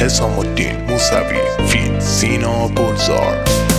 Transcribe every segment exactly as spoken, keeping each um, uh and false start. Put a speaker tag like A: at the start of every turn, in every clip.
A: حسام الدین موسوی فیت سینا گلزار.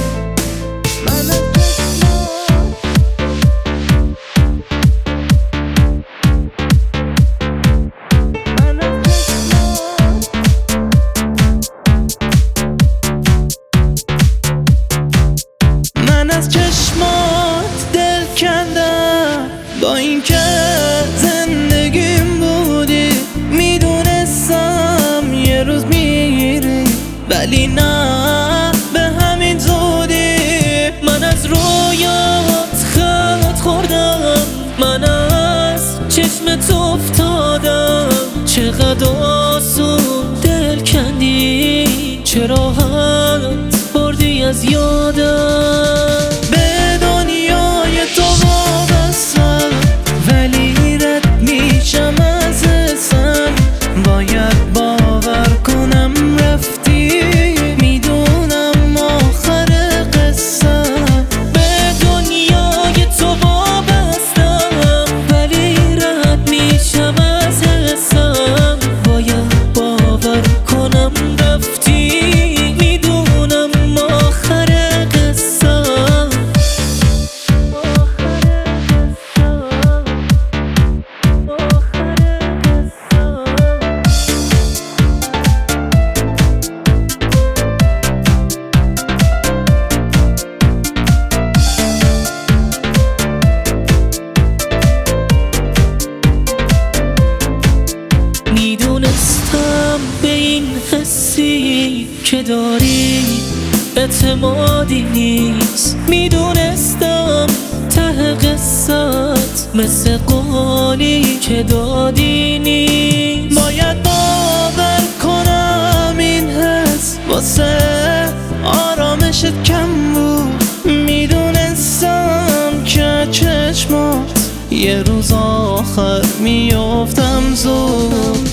B: من از چشمات دل کندم، با اینکه زندگیم بودی میدونستم یه روز میری، ولی نه به همین زودی. من از رویات خط خوردم، من از چشمت افتادم. چقدر آسون دل کندی، چه راحت بردی از یادم. به دنیای تو وابستم، ولی رد میشم از حسم. باید باور کنم رفتی، میدونم آخر قصم. به دنیای تو وابستم، ولی رد میشم از حسم. باید باور کنم رفتی، میدونم آخر قصم. میدونستم به این حسی که داری اعتمادی نیست. میدونستم ته قصت مثل قولی که دادی نیست. باید باور کنم این حس واسه آرامشت کم بود. میدونستم که چشمات یه روز آخر میافتم زود.